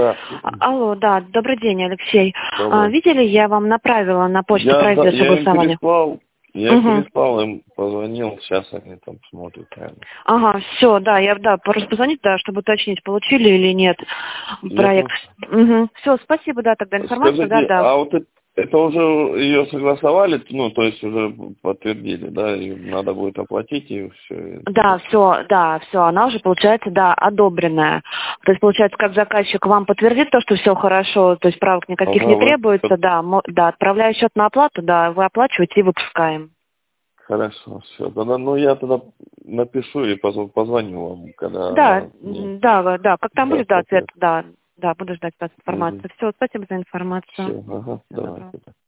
Да. Алло, да, добрый день, Алексей. Добрый. Видели, я вам направила на почту проект для согласования? Я им переслал, им позвонил, сейчас они там смотрят, наверное. Ага, все, да, просто позвонить, да, чтобы уточнить, получили или нет проект. Все, спасибо, да, тогда информация, Скажите, да. а вот это уже ее согласовали, ну, то есть уже подтвердили, да, и надо будет оплатить и все. Да, все, она уже, получается, да, одобренная. То есть, получается, как заказчик вам подтвердит то, что все хорошо, то есть правок никаких не требуется, да, отправляю счет на оплату, да, вы оплачиваете и выпускаем. Хорошо, все. Тогда, я тогда напишу и позвоню вам, когда... Да, как там будет, да, ответ, да, буду ждать вас информацию. Все, спасибо за информацию. Все, ага, давайте.